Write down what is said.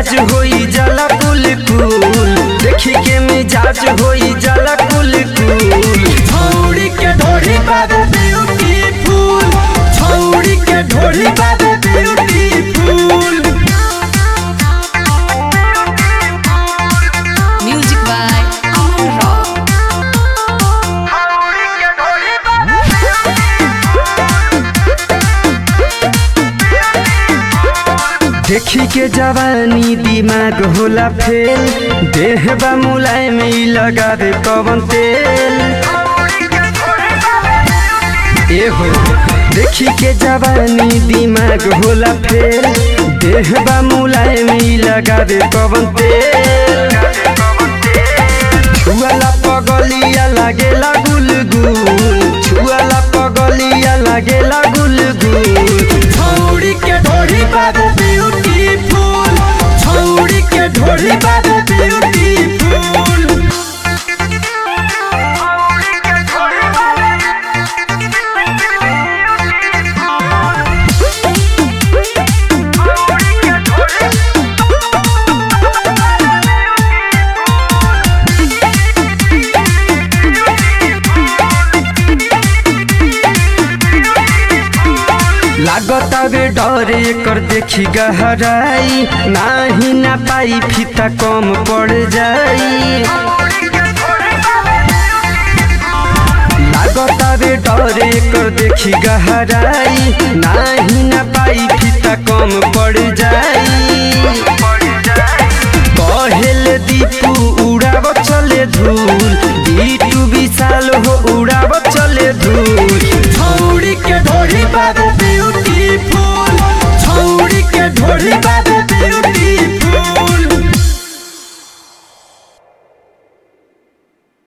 मिजाज होई जाला कुल कुल, देखी के मिजाज होई जाला कुल कुल। छौड़ी के ढोरी बाबे ब्यूटीफुल, छौड़ी के ढोरी बाबे beautiful. Music by Aman Rock. देखी के जवानी दिमाग होला फेल, देह बा मुलायम ई लगावे कवन तेल। ए हो देखी के जवानी दिमाग होला फेल, देह बा मुलायम ई लगावे कवन तेल। छुआला पगलिया लागेला गुलगुल, छुआला पगलिया लागेला गुलगुल। छौड़ी के ढोरी बाबे ब्यूटीफुल, छौड़ी के ढोरी बाबे ब्यूटीफुल। लागतावे डरे कर देखी गहराई, नाही ना पाई फीता कम पड़ जाई। लागतावे डरे कर देखी गहराई, नाही ना पाई फीता कम पड़ जाई।